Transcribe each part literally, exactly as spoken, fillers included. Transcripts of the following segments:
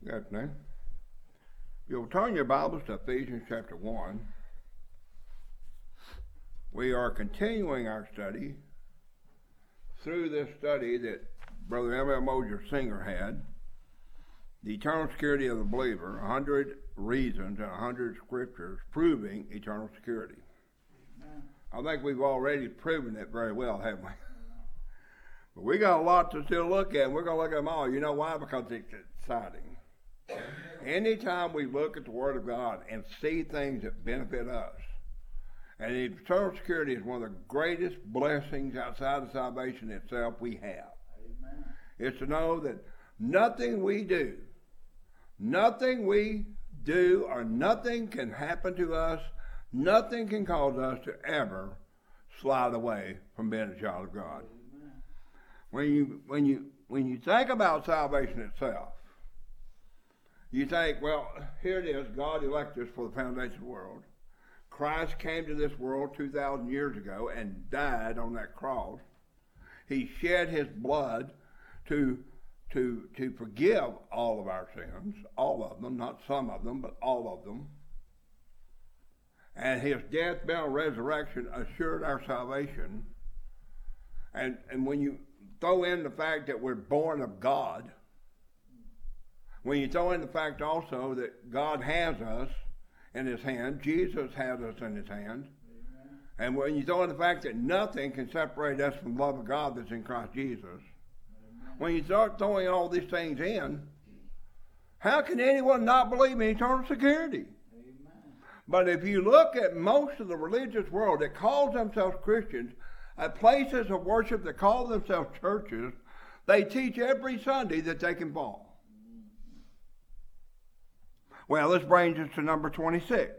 Good afternoon. You'll turn your Bibles to Ephesians chapter one. We are continuing our study through this study that Brother M L Mosier Singer had, The Eternal Security of the Believer, one hundred Reasons and one hundred Scriptures Proving Eternal Security. Amen. I think we've already proven it very well, haven't we? But we got a lot to still look at, and we're going to look at them all. You know why? Because it's exciting. Anytime we look at the Word of God and see things that benefit us, and eternal security is one of the greatest blessings outside of salvation itself we have. Amen. It's to know that nothing we do, nothing we do or nothing can happen to us, nothing can cause us to ever slide away from being a child of God. Amen. When you when you when you think about salvation itself, you think, well, here it is, God elected us for the foundation of the world. Christ came to this world two thousand years ago and died on that cross. He shed his blood to, to, to forgive all of our sins, all of them, not some of them, but all of them. And his death, burial, and resurrection assured our salvation. And, and when you throw in the fact that we're born of God, when you throw in the fact also that God has us in his hand, Jesus has us in his hand, amen. And when you throw in the fact that nothing can separate us from the love of God that's in Christ Jesus, amen. When you start throwing all these things in, how can anyone not believe in eternal security? Amen. But if you look at most of the religious world that calls themselves Christians, at places of worship that call themselves churches, they teach every Sunday that they can fall. Well, this brings us to number twenty-six.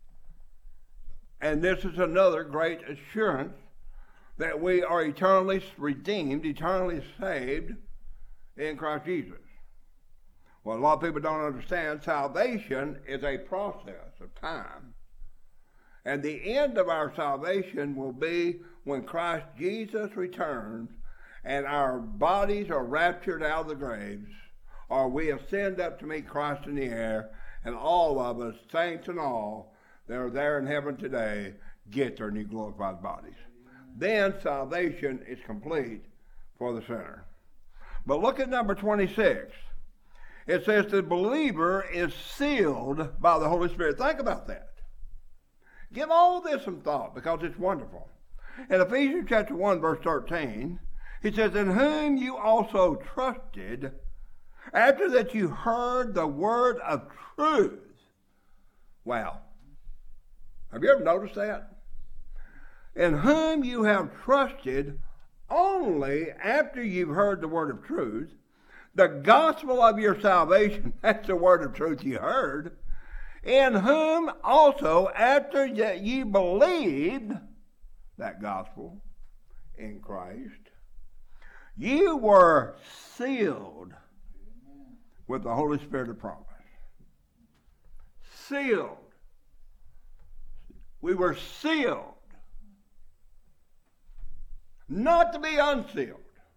And this is another great assurance that we are eternally redeemed, eternally saved in Christ Jesus. Well, a lot of people don't understand salvation is a process of time. And the end of our salvation will be when Christ Jesus returns and our bodies are raptured out of the graves, or we ascend up to meet Christ in the air. And all of us, saints and all, that are there in heaven today, get their new glorified bodies. Then salvation is complete for the sinner. But look at number twenty-six. It says the believer is sealed by the Holy Spirit. Think about that. Give all this some thought because it's wonderful. In Ephesians chapter one, verse thirteen, he says, in whom you also trusted, after that you heard the word of truth. Wow. Have you ever noticed that? In whom you have trusted only after you've heard the word of truth. The gospel of your salvation, that's the word of truth you heard. In whom also after that you believed that gospel in Christ, you were sealed with the Holy Spirit of promise. Sealed. We were sealed. Not to be unsealed.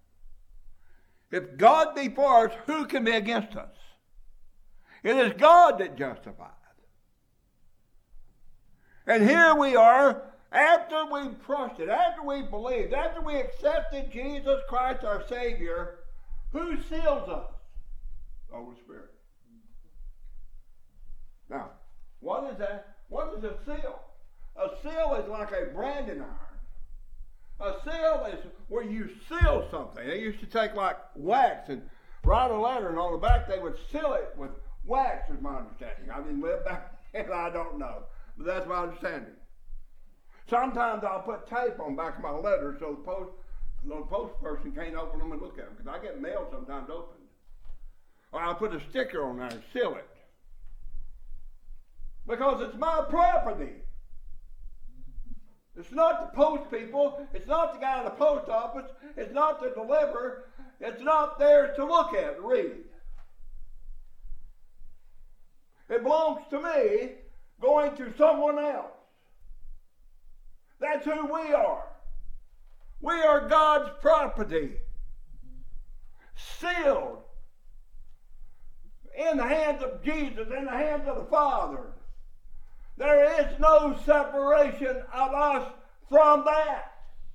If God be for us, who can be against us? It is God that justifies. And here we are, after we trusted, after we believed, after we accepted Jesus Christ our Savior, who seals us? The Holy Spirit. Now, what is that? What is a seal? A seal is like a branding iron. A seal is where you seal something. They used to take like wax and write a letter, and on the back they would seal it with wax, is my understanding. I didn't live back then, I don't know. But that's my understanding. Sometimes I'll put tape on the back of my letters so the post, the post person can't open them and look at them, because I get mail sometimes opened. Or I'll put a sticker on there and seal it. Because it's my property. It's not the post people. It's not the guy in the post office. It's not the deliverer. It's not theirs to look at and read. It belongs to me going to someone else. That's who we are. We are God's property. Sealed. in the hands of Jesus, in the hands of the Father. There is no separation of us from that.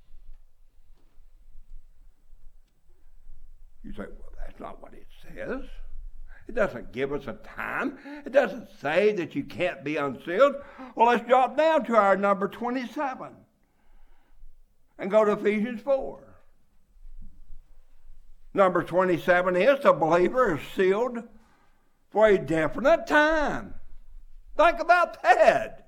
You say, well, that's not what it says. It doesn't give us a time. It doesn't say that you can't be unsealed. Well, let's drop down to our number twenty-seven and go to Ephesians four. Number twenty-seven is the believer is sealed for a definite time. Think about that.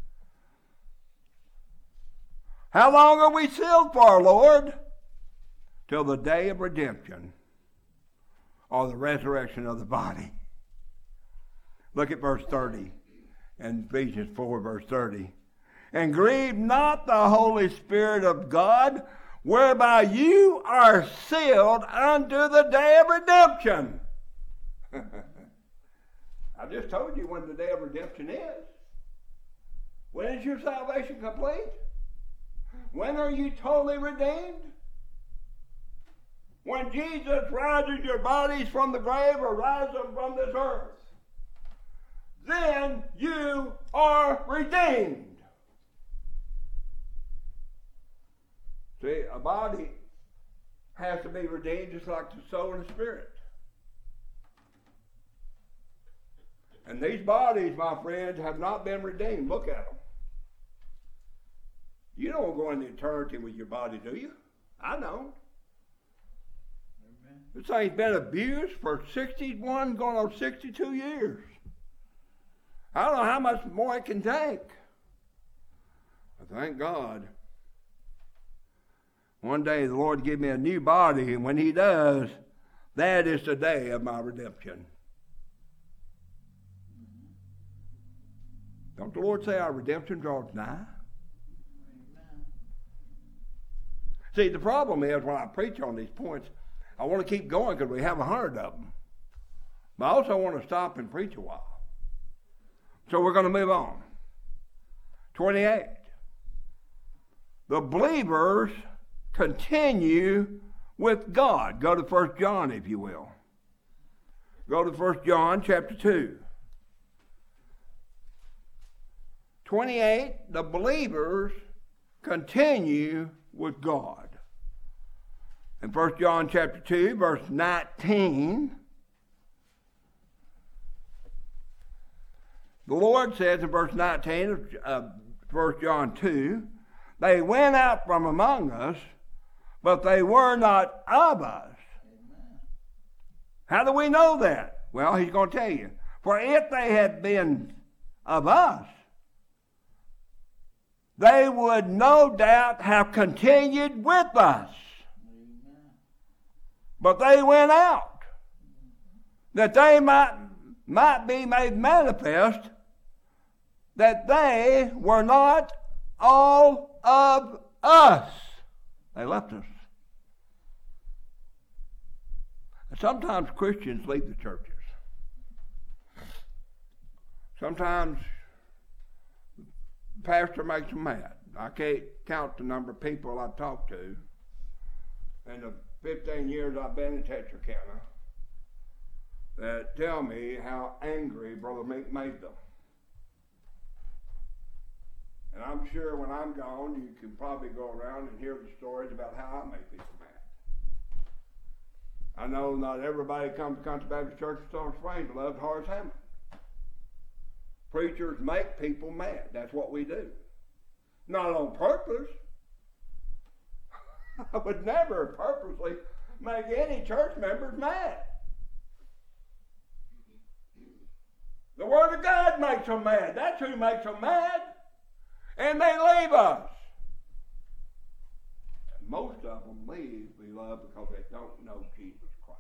How long are we sealed for, Lord? Till the day of redemption or the resurrection of the body. Look at verse thirty in Ephesians four, verse thirty. And grieve not the Holy Spirit of God, whereby you are sealed unto the day of redemption. I just told you when the day of redemption is. When is your salvation complete? When are you totally redeemed? When Jesus rises your bodies from the grave or rises them from this earth, then you are redeemed. See, a body has to be redeemed just like the soul and the spirit. And these bodies, my friends, have not been redeemed. Look at them. You don't go into eternity with your body, do you? I don't. Amen. This thing's been abused for sixty-one, going on sixty-two years. I don't know how much more it can take. But thank God. One day the Lord give me a new body, and when He does, that is the day of my redemption. Don't the Lord say our redemption draws nigh? Amen. See, the problem is when I preach on these points, I want to keep going because we have a hundred of them. But I also want to stop and preach a while. So we're going to move on. twenty-eight. The believers continue with God. Go to First John, if you will. Go to First John chapter two. twenty-eight, the believers continue with God. In First John chapter two, verse nineteen, the Lord says in verse nineteen of First John two, they went out from among us, but they were not of us. Amen. How do we know that? Well, He's going to tell you. For if they had been of us, they would no doubt have continued with us. Amen. But they went out, that they might, might be made manifest that they were not all of us. They left us. And sometimes Christians leave the churches. Sometimes the pastor makes them mad. I can't count the number of people I've talked to in the fifteen years I've been in Texarkana that tell me how angry Brother Mink made them. And I'm sure when I'm gone, you can probably go around and hear the stories about how I made people mad. I know not everybody comes to Country Baptist Church in Silver Springs loves Horace Hammond. Preachers make people mad. That's what we do. Not on purpose. I would never purposely make any church members mad. The Word of God makes them mad. That's who makes them mad. And they leave us. And most of them leave, beloved, because they don't know Jesus Christ.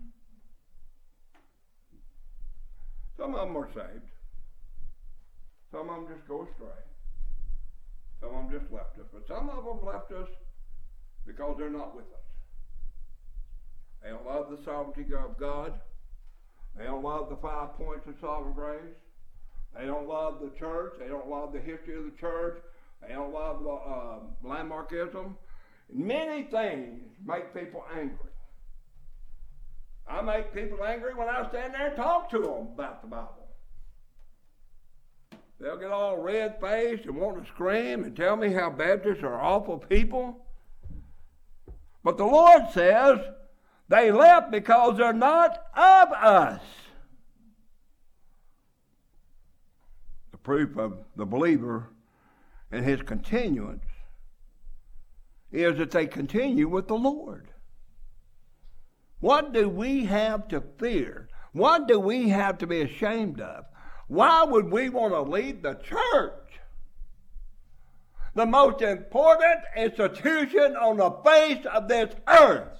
Some of them are saved. Some of them just go astray. Some of them just left us. But some of them left us because they're not with us. They don't love the sovereignty of God. They don't love the five points of sovereign grace. They don't love the church. They don't love the history of the church. They don't love the uh, landmarkism. Many things make people angry. I make people angry when I stand there and talk to them about the Bible. They'll get all red-faced and want to scream and tell me how Baptists are awful people. But the Lord says they left because they're not of us. The proof of the believer and his continuance is that they continue with the Lord. What do we have to fear? What do we have to be ashamed of? Why would we want to leave the church? The most important institution on the face of this earth.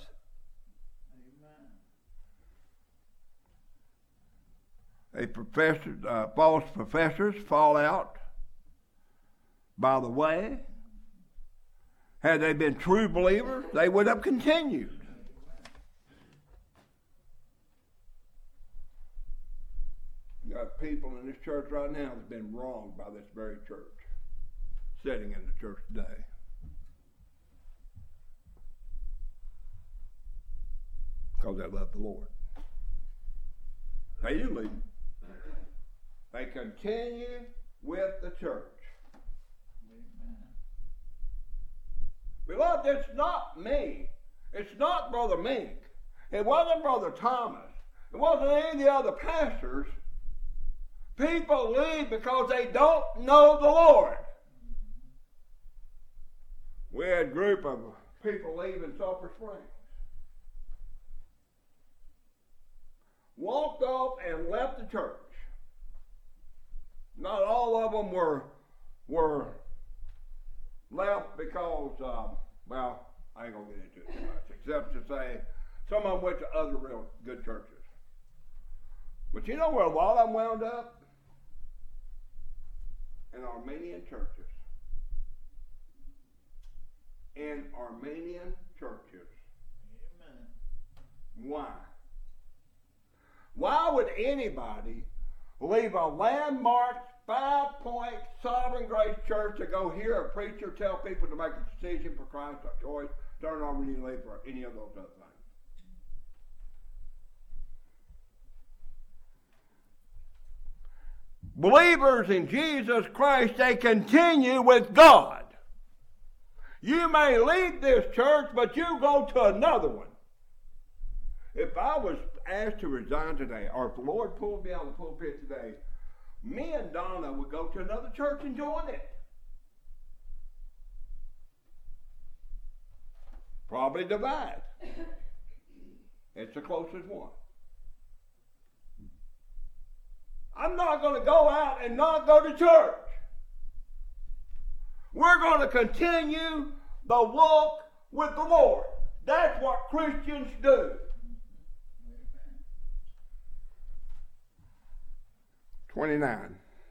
Amen. A professor, uh, false professors fall out by the way. Had they been true believers, they would have continued. You got people in this church right now that have been wronged by this very church, sitting in the church today. Because they love the Lord. They didn't leave. They continue with the church. Beloved, it's not me. It's not Brother Mink. It wasn't Brother Thomas. It wasn't any of the other pastors. People leave because they don't know the Lord. We had a group of people leaving Sulphur Springs. Walked off and left the church. Not all of them were, were left because, um, well, I ain't going to get into it too much, except to say some of them went to other real good churches. But you know where a lot of them wound up? In Armenian churches. In Armenian churches. Amen. Why? Why would anybody leave a landmark five-point sovereign grace church to go hear a preacher tell people to make a decision for Christ or choice, turn over and leave for any of those other things? Believers in Jesus Christ, they continue with God. You may leave this church, but you go to another one. If I was asked to resign today, or if the Lord pulled me out of the pulpit today, me and Donna would go to another church and join it. Probably divide. It's the closest one. I'm not going to go out and not go to church. We're going to continue the walk with the Lord. That's what Christians do. twenty-nine.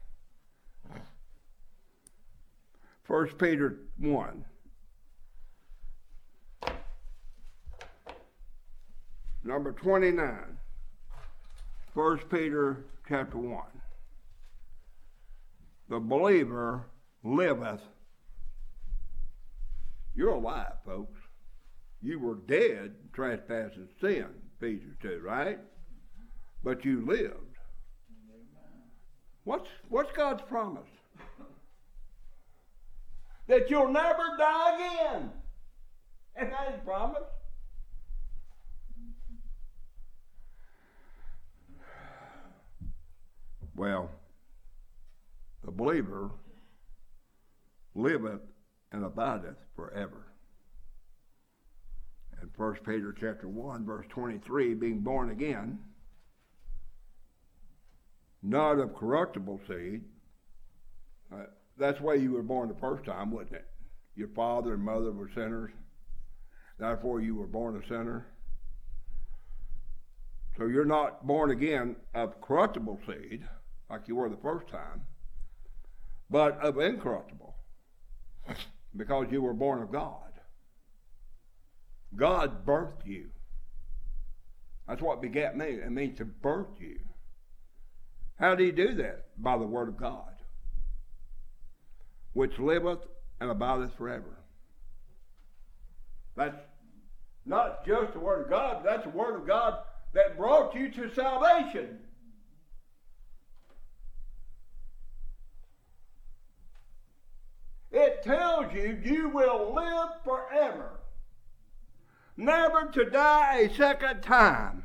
First Peter one. Number twenty-nine. First Peter chapter one. The believer liveth. You're alive, folks. You were dead, trespasses, and sin, Ephesians two, right? But you lived. What's, what's God's promise? That you'll never die again. And that His promise. Well, the believer liveth and abideth forever. In First Peter chapter one, verse twenty-three, being born again, not of corruptible seed. Uh, that's the way you were born the first time, wasn't it? Your father and mother were sinners. Therefore you were born a sinner. So you're not born again of corruptible seed, like you were the first time, but of incorruptible, because you were born of God. God birthed you. That's what begat me. It means to birth you. How do you do that? By the Word of God, which liveth and abideth forever. That's not just the Word of God, but that's the Word of God that brought you to salvation. It tells you you will live forever, never to die a second time.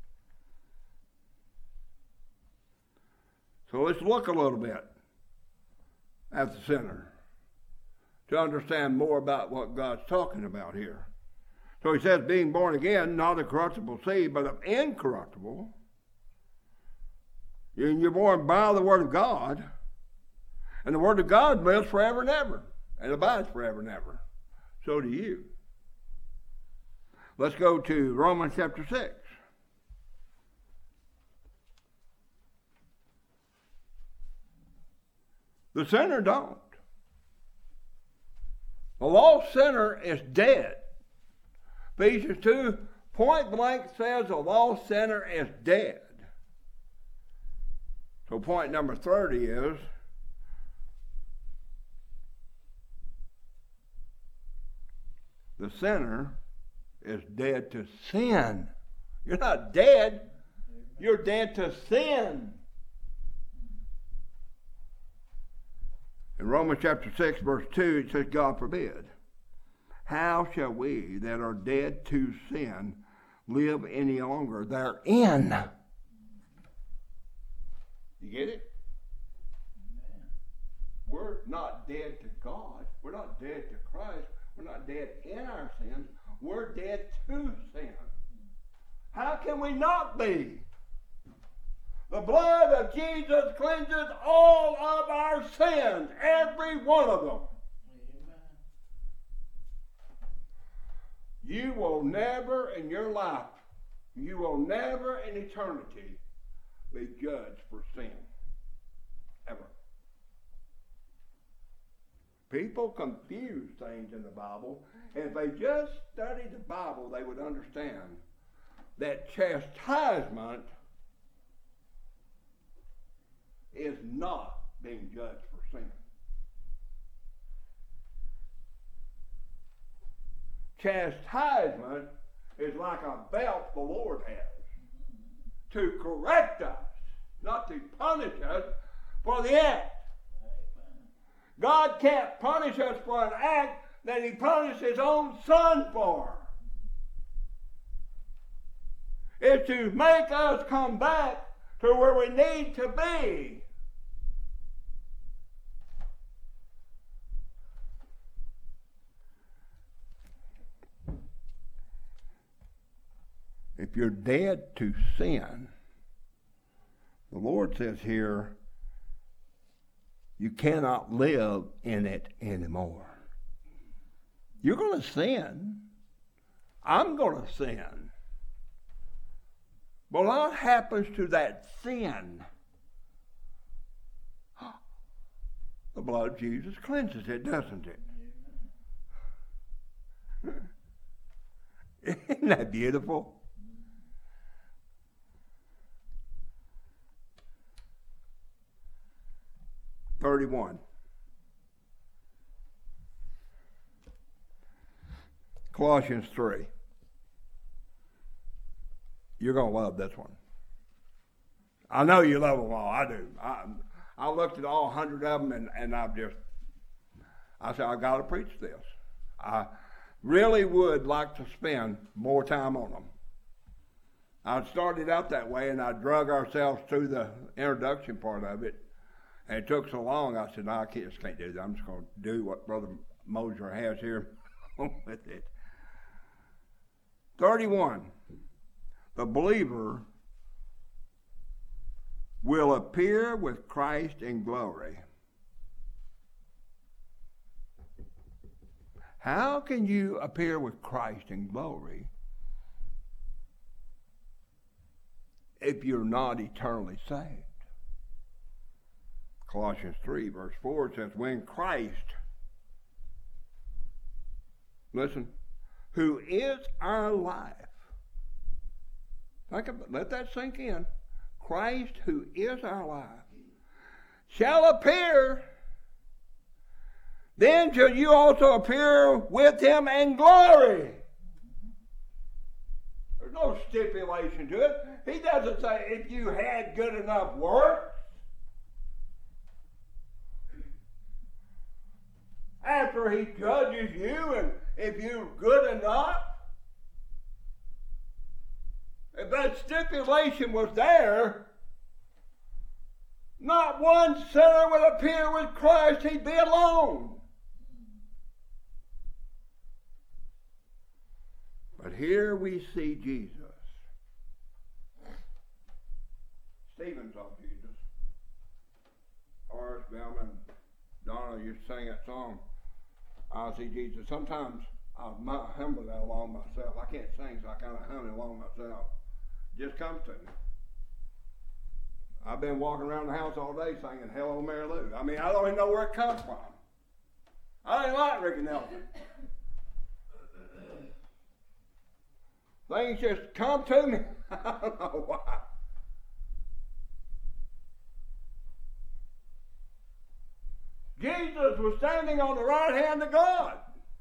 So let's look a little bit at the sinner to understand more about what God's talking about here. So he says, being born again, not of corruptible seed, but of incorruptible. You're born by the Word of God. And the Word of God lives forever and ever, and abides forever and ever. So do you. Let's go to Romans chapter six. The sinner don't. The lost sinner is dead. Ephesians two, point blank says the lost sinner is dead. So point number thirty is, the sinner is dead to sin. You're not dead. You're dead to sin. In Romans chapter six, verse two, it says, God forbid. How shall we that are dead to sin live any longer therein? You get it? We're not dead to God. We're not dead to Christ. We're not dead in our sins. We're dead to sin. How can we not be? The blood of Jesus cleanses all of our sins, every one of them. Amen. You will never in your life, you will never in eternity be judged for sin. Ever. People confuse things in the Bible, and if they just studied the Bible, they would understand that chastisement is not being judged for sin. Chastisement is like a belt the Lord has to correct us, not to punish us for the act. God can't punish us for an act that He punished His own Son for. It's to make us come back to where we need to be. If you're dead to sin, the Lord says here, you cannot live in it anymore. You're going to sin. I'm going to sin. But what happens to that sin? The blood of Jesus cleanses it, doesn't it? Isn't that beautiful? thirty-one. Colossians three. You're going to love this one. I know you love them all. I do. I, I looked at all one hundred of them, and, and I've just, I said, I've got to preach this. I really would like to spend more time on them. I started out that way, and I drug ourselves through the introduction part of it. And it took so long, I said, no, I can't, just can't do that. I'm just going to do what Brother Moser has here with it. thirty-one. The believer will appear with Christ in glory. How can you appear with Christ in glory if you're not eternally saved? Colossians three, verse four says, when Christ, listen, who is our life, think about, let that sink in. Christ, who is our life, shall appear, then shall you also appear with Him in glory. There's no stipulation to it. He doesn't say if you had good enough works. After he judges you and if you're good enough. If that stipulation was there, not one sinner would appear with Christ. He'd be alone. But here we see Jesus. Stephen saw Jesus. Horace, Bellman, Donna used to sing that song, I See Jesus. Sometimes I hum that along myself. I can't sing, so I kind of hum it along myself. It just comes to me. I've been walking around the house all day singing Hello, Mary Lou. I mean, I don't even know where it comes from. I didn't like Ricky Nelson. Things just come to me. I don't know why. Jesus was standing on the right hand of God.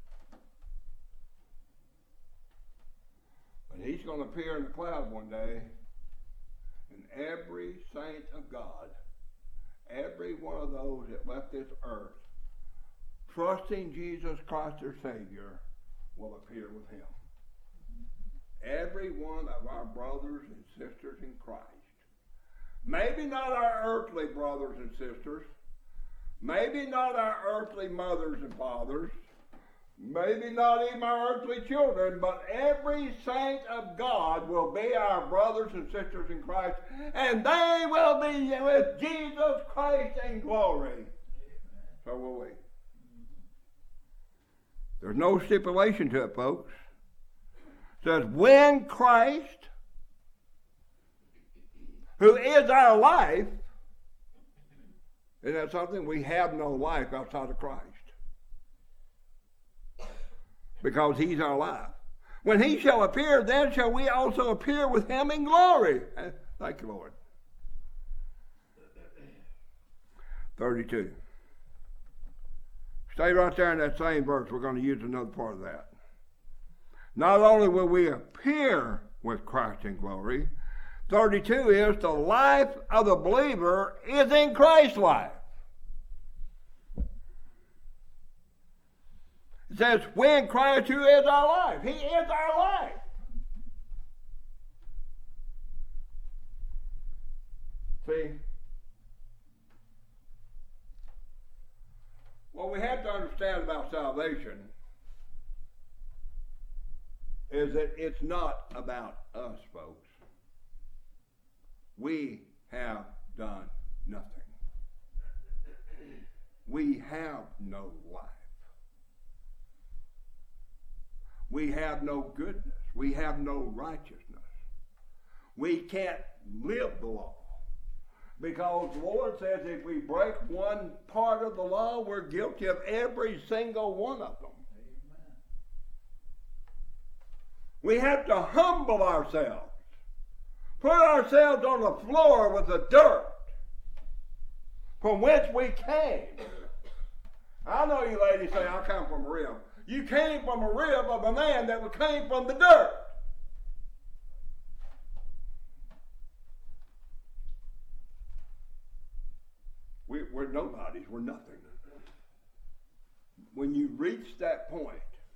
But he's going to appear in the cloud one day. And every saint of God, every one of those that left this earth, trusting Jesus Christ their Savior, will appear with him. Every one of our brothers and sisters in Christ. Maybe not our earthly brothers and sisters. Maybe not our earthly mothers and fathers. Maybe not even our earthly children, but every saint of God will be our brothers and sisters in Christ, and they will be with Jesus Christ in glory. So will we. There's no stipulation to it, folks. It says, when Christ, who is our life, isn't that something? We have no life outside of Christ. Because he's our life. When he shall appear, then shall we also appear with him in glory. Thank you, Lord. thirty-two. Stay right there in that same verse. We're going to use another part of that. Not only will we appear with Christ in glory, thirty-two is the life of the believer is in Christ's life. It says, when Christ, who is our life. He is our life. See? What we have to understand about salvation is that it's not about us, folks. We have done nothing. We have no life. We have no goodness. We have no righteousness. We can't live the law. Because the Lord says if we break one part of the law, we're guilty of every single one of them. Amen. We have to humble ourselves. Put ourselves on the floor with the dirt from whence we came. I know you ladies say, I come from a rib. You came from a rib of a man that came from the dirt. We, we're nobodies. We're nothing. When you reach that point,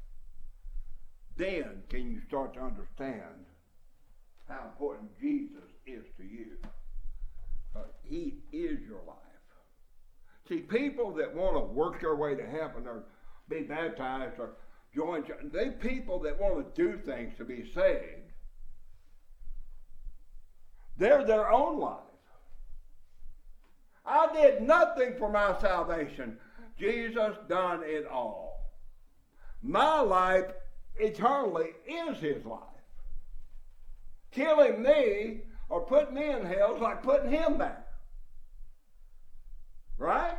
then can you start to understand how important Jesus is to you. Uh, he is your life. See, people that want to work their way to heaven or be baptized or join, they people that want to do things to be saved, they're their own life. I did nothing for my salvation. Jesus done it all. My life eternally is his life. Killing me or putting me in hell is like putting him back. Right?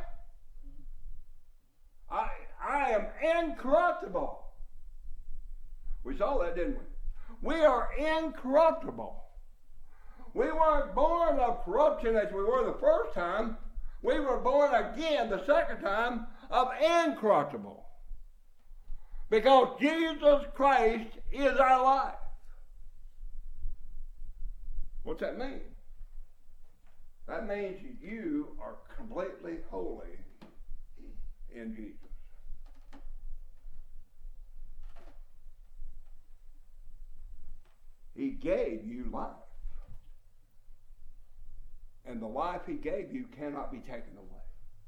I I am incorruptible. We saw that, didn't we? We are incorruptible. We weren't born of corruption as we were the first time. We were born again the second time of incorruptible. Because Jesus Christ is our life. What's that mean? That means you are completely holy in Jesus. He gave you life. And the life he gave you cannot be taken away.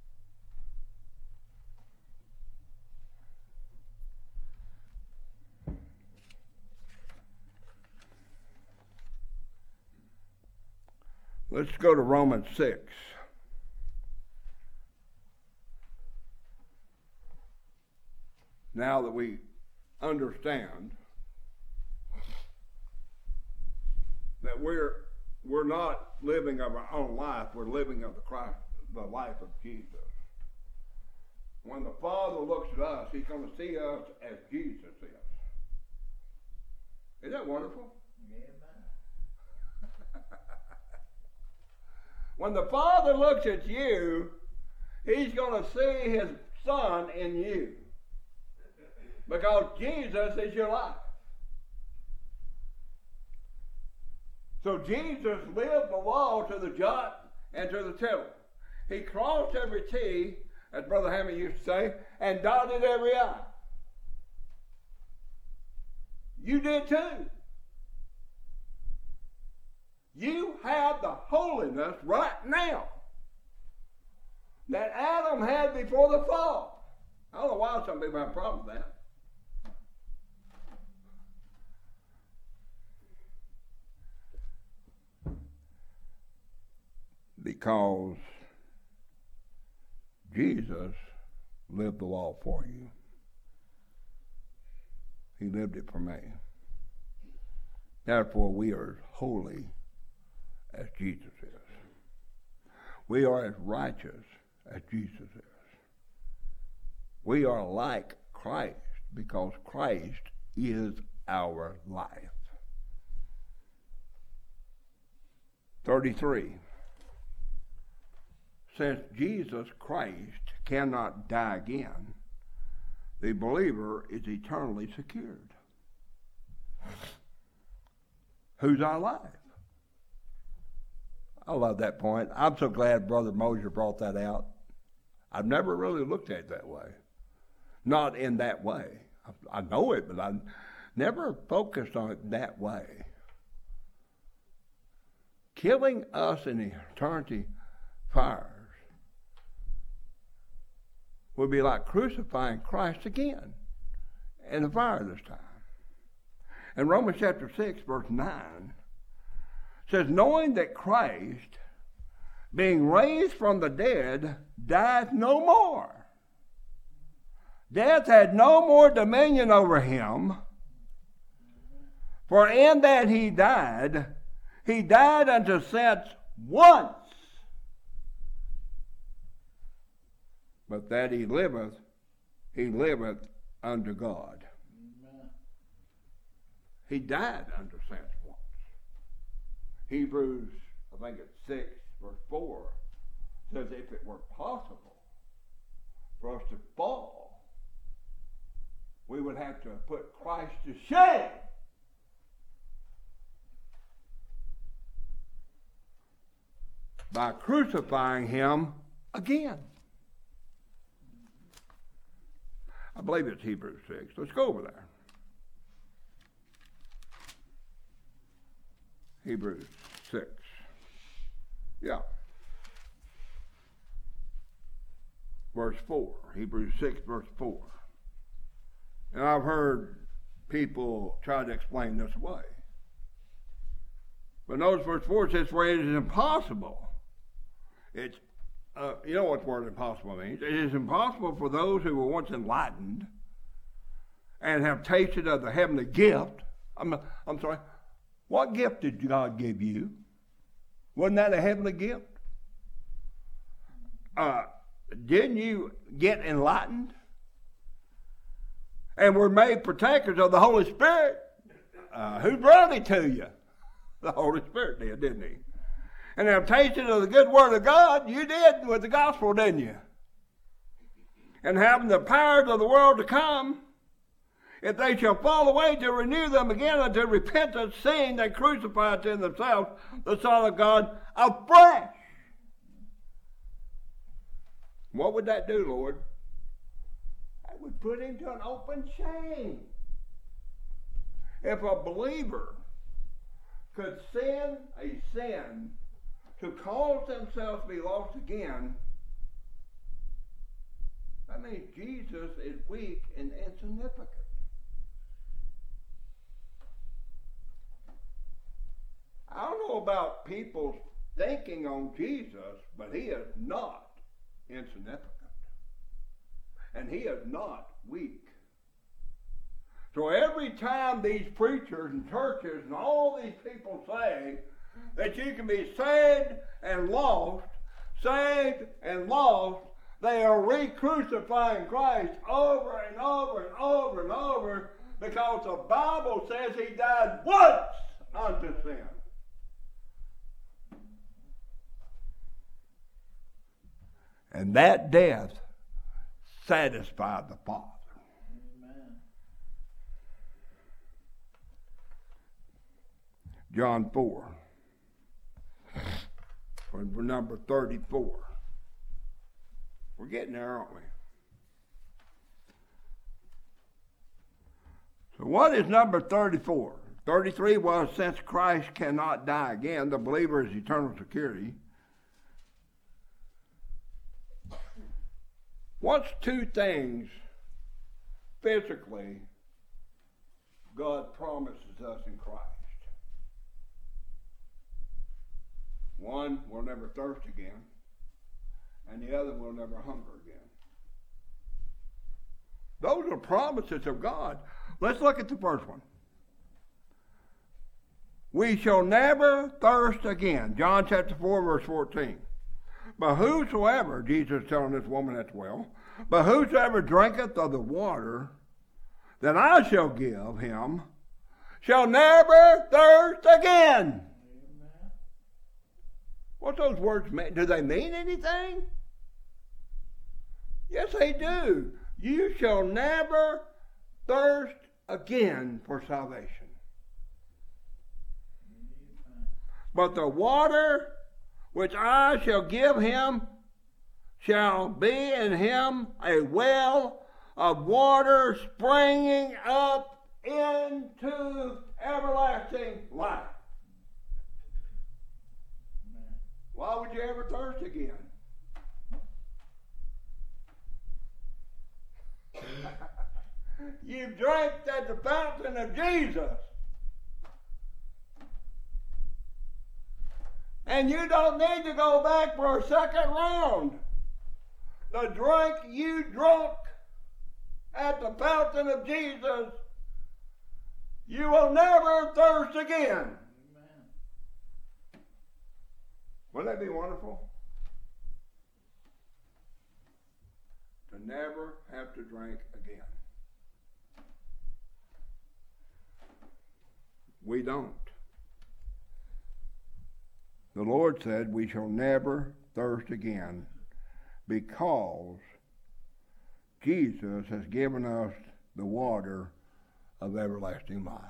Let's go to Romans six. Now that we understand that we're we're not living of our own life, we're living of the Christ, the life of Jesus. When the Father looks at us, he's going to see us as Jesus is. Isn't that wonderful? When the Father looks at you, he's going to see his Son in you. Because Jesus is your life. So Jesus lived the law to the jot and to the tittle. He crossed every T, as Brother Hammond used to say, and dotted every I. You did too. You have the holiness right now that Adam had before the fall. I don't know why some people have a problem with that. Because Jesus lived the law for you. He lived it for me. Therefore, we are as holy as Jesus is. We are as righteous as Jesus is. We are like Christ because Christ is our life. thirty-three. Since Jesus Christ cannot die again, the believer is eternally secured. Who's our life? I love that point. I'm so glad Brother Mosier brought that out. I've never really looked at it that way. Not in that way. I, I know it, but I never focused on it that way. Killing us in eternity fires would be like crucifying Christ again in the fire this time. In Romans chapter six, verse nine, says, knowing that Christ, being raised from the dead, dieth no more. Death had no more dominion over him, for in that he died, he died unto sin once. But that he liveth, he liveth unto God. Amen. He died under sin once. Hebrews, I think it's six, verse four, says if it were possible for us to fall, we would have to put Christ to shame. By crucifying him again. I believe it's Hebrews six. Let's go over there. Hebrews six. Yeah. Verse four. Hebrews six, verse four. And I've heard people try to explain this away. But notice verse four says, for it is impossible. It's Uh, you know what the word impossible means. It is impossible for those who were once enlightened and have tasted of the heavenly gift. I'm, I'm sorry. What gift did God give you? Wasn't that a heavenly gift? Uh, didn't you get enlightened? And were made partakers of the Holy Spirit? Uh, who brought it to you? The Holy Spirit did, didn't he? And have tasted of the good word of God, you did with the gospel, didn't you? And having the powers of the world to come, if they shall fall away, to renew them again unto repentance, seeing they crucify to themselves the Son of God afresh. What would that do, Lord? That would put him to an open shame. If a believer could sin a sin to cause themselves to be lost again, that means Jesus is weak and insignificant. I don't know about people's thinking on Jesus, but he is not insignificant. And he is not weak. So every time these preachers and churches and all these people say that you can be saved and lost, saved and lost, they are re-crucifying Christ over and over and over and over, because the Bible says he died once unto sin. And that death satisfied the Father. Amen. John four, number thirty-four. We're getting there, aren't we? So what is number thirty-four? thirty-three was, since Christ cannot die again, the believer is eternal security. What's two things physically God promises us in Christ? One, we'll never thirst again, and the other, we'll never hunger again. Those are promises of God. Let's look at the first one. We shall never thirst again. John chapter four, verse fourteen. But whosoever, Jesus is telling this woman at the well, but whosoever drinketh of the water that I shall give him shall never thirst again. Amen. What those words mean? Do they mean anything? Yes, they do. You shall never thirst again for salvation. Amen. But the water which I shall give him shall be in him a well of water springing up into everlasting life. Amen. Why would you ever thirst again? You've drank at the fountain of Jesus. And you don't need to go back for a second round. The drink you drunk at the fountain of Jesus, you will never thirst again. Amen. Wouldn't that be wonderful? To never have to drink again. We don't. The Lord said, we shall never thirst again, because Jesus has given us the water of everlasting life.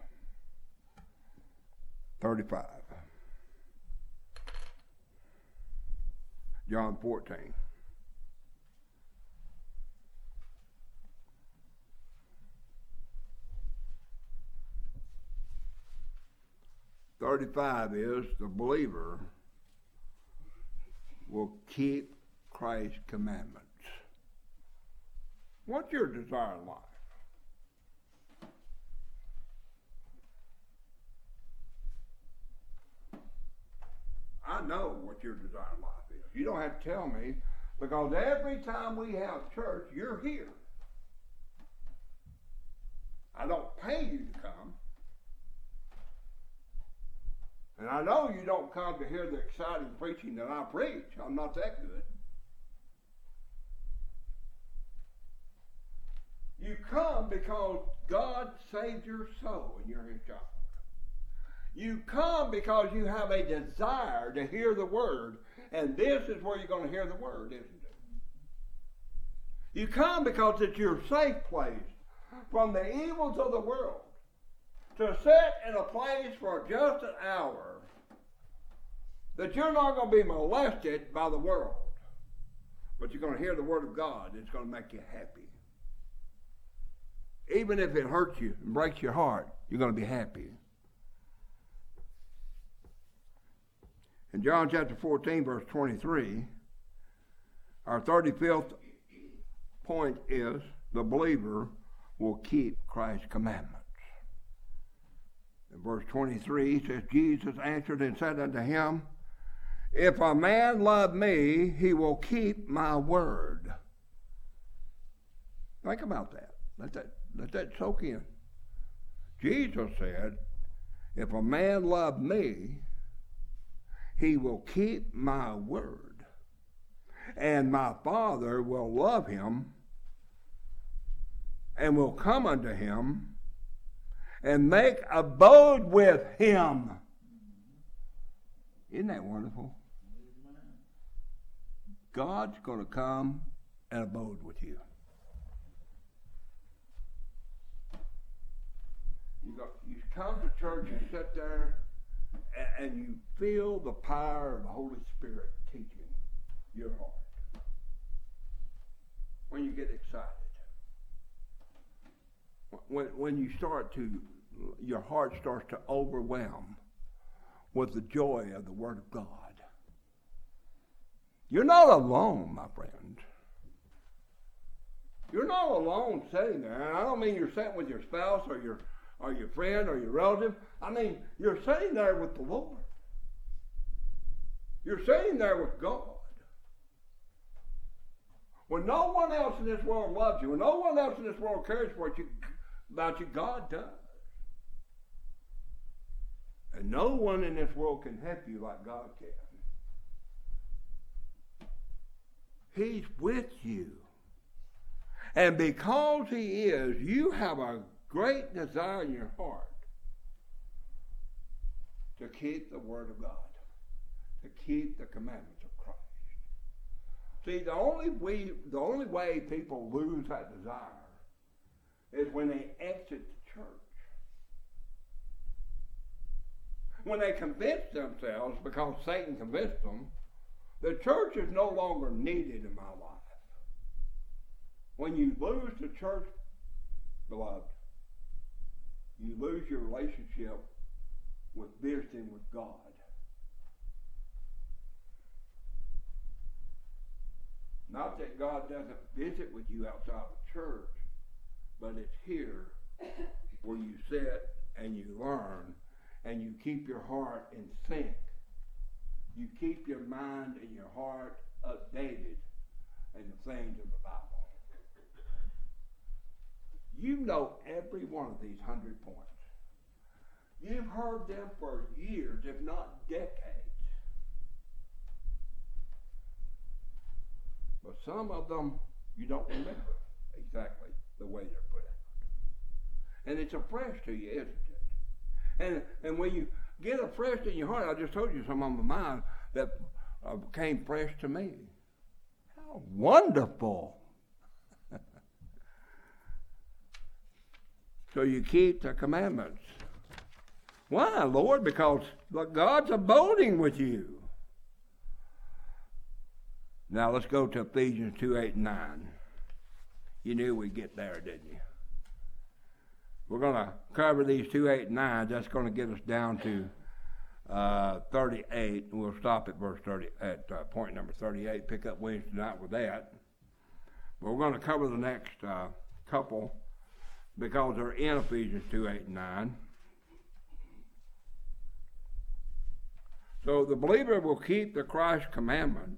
thirty-five. John fourteen. thirty-five is, the believer will keep Christ's commandments. What's your desire in life? I know what your desire in life is. You don't have to tell me, because every time we have church, you're here. I don't pay you to come. And I know you don't come to hear the exciting preaching that I preach. I'm not that good. You come because God saved your soul and you're his child. You come because you have a desire to hear the word, and this is where you're going to hear the word, isn't it? You come because it's your safe place. from the evils of the world, to sit in a place for just an hour, that you're not going to be molested by the world, but you're going to hear the Word of God. It's going to make you happy. Even if it hurts you and breaks your heart, you're going to be happy. In John chapter fourteen, verse twenty-three, our thirty-fifth point is the believer will keep Christ's commandments. In verse twenty-three, it says, Jesus answered and said unto him, if a man love me, he will keep my word. Think about that. Let that, let that soak in. Jesus said, if a man love me, he will keep my word, and my Father will love him, and will come unto him, and make abode with him. Isn't that wonderful? God's going to come and abode with you. You, go, you come to church and sit there, and, and you feel the power of the Holy Spirit teaching your heart. When you get excited. When, when you start to, your heart starts to overwhelm with the joy of the Word of God. You're not alone, my friend. You're not alone sitting there. And I don't mean you're sitting with your spouse or your or your friend or your relative. I mean, you're sitting there with the Lord. You're sitting there with God. When no one else in this world loves you, when no one else in this world cares for you, about you, God does. And no one in this world can help you like God can. He's with you. And because He is, you have a great desire in your heart to keep the Word of God, to keep the commandments of Christ. See, the only way, the only way people lose that desire is when they exit the church. When they convince themselves, because Satan convinced them, the church is no longer needed in my life. When you lose the church, beloved, you lose your relationship with visiting with God. Not that God doesn't visit with you outside the church, but it's here where you sit and you learn and you keep your heart in sync. You keep your mind and your heart updated in the things of the Bible. You know every one of these hundred points. You've heard them for years, if not decades. But some of them you don't remember exactly the way they're put out. And it's afresh to you, isn't it? And and when you get afresh in your heart, I just told you some of mine that uh, came fresh to me. How wonderful! So you keep the commandments. Why, Lord? Because look, God's abiding with you. Now let's go to Ephesians two, eight, and nine. You knew we'd get there, didn't you? We're going to cover these two, eight, and nine. That's going to get us down to uh, thirty-eight. And we'll stop at verse thirty at uh, point number thirty-eight. Pick up Wednesday night with that. But we're going to cover the next uh, couple because they're in Ephesians two, eight, and nine. So the believer will keep the Christ commandments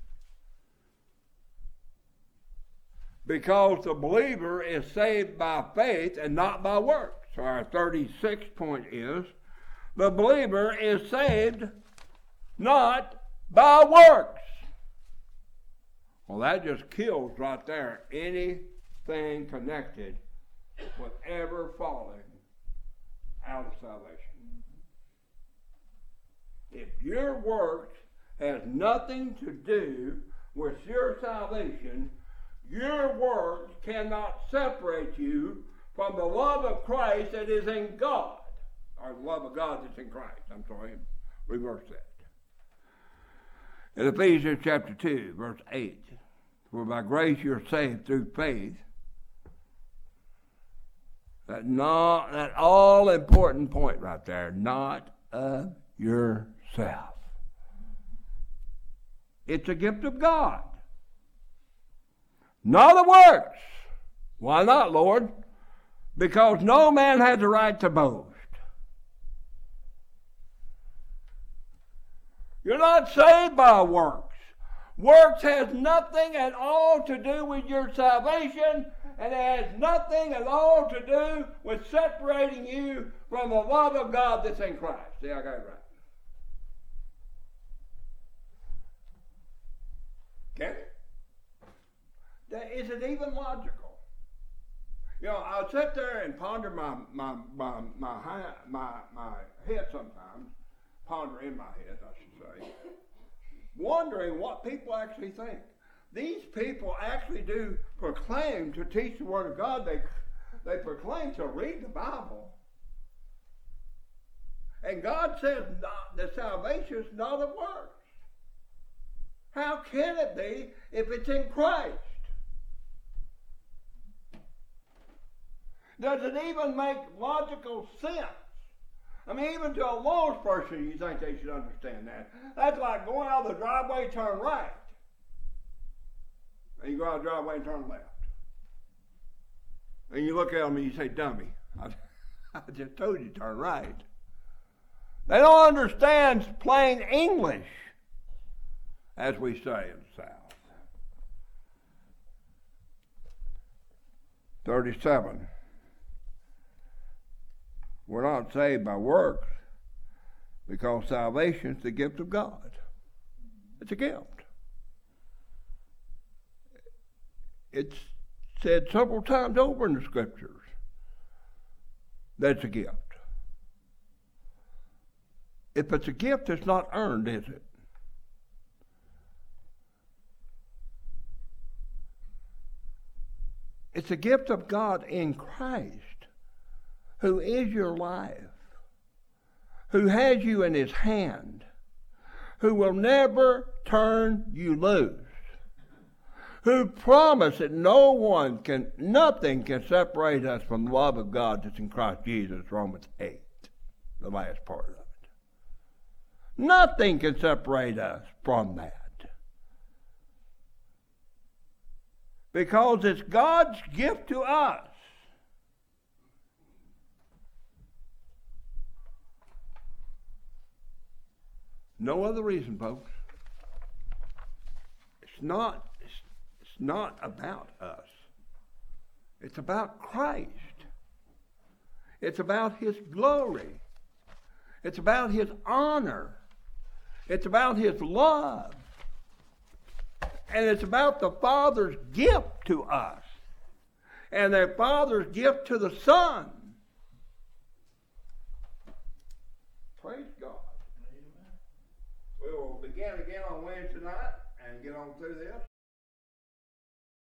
because the believer is saved by faith and not by works. So our thirty-sixth point is, the believer is saved not by works. Well, that just kills right there anything connected with ever falling out of salvation. If your works has nothing to do with your salvation, your works cannot separate you from the love of Christ that is in God, or the love of God that's in Christ. I'm sorry, reverse that. In Ephesians chapter two, verse eight, for by grace you're saved through faith. That not that all important point right there, not of yourself. It's a gift of God. Not of works. Why not, Lord? Because no man has the right to boast. You're not saved by works. Works has nothing at all to do with your salvation, and it has nothing at all to do with separating you from the love of God that's in Christ. See, I got it right. Okay? Is it even logical? You know, I'll sit there and ponder my my my my my, my head sometimes, ponder in my head, I should say, wondering what people actually think. These people actually do proclaim to teach the Word of God. They they proclaim to read the Bible. And God says not, that salvation is not of works. How can it be if it's in Christ? Does it even make logical sense? I mean, even to a lost person, you think they should understand that. That's like going out of the driveway, turn right. And you go out of the driveway and turn left. And you look at them and you say, dummy, I, I just told you to turn right. They don't understand plain English, as we say in the South. thirty-seven. We're not saved by works because salvation is the gift of God. It's a gift. It's said several times over in the Scriptures that it's a gift. If it's a gift, it's not earned, is it? It's a gift of God in Christ, who is your life, who has you in his hand, who will never turn you loose, who promised that no one can, nothing can separate us from the love of God that's in Christ Jesus, Romans eight, the last part of it. Nothing can separate us from that. Because it's God's gift to us. No other reason, folks. It's not, it's, it's not about us. It's about Christ. It's about his glory. It's about his honor. It's about his love. And it's about the Father's gift to us. And the Father's gift to the Son. Praise God. We will begin again on Wednesday night and get on through this.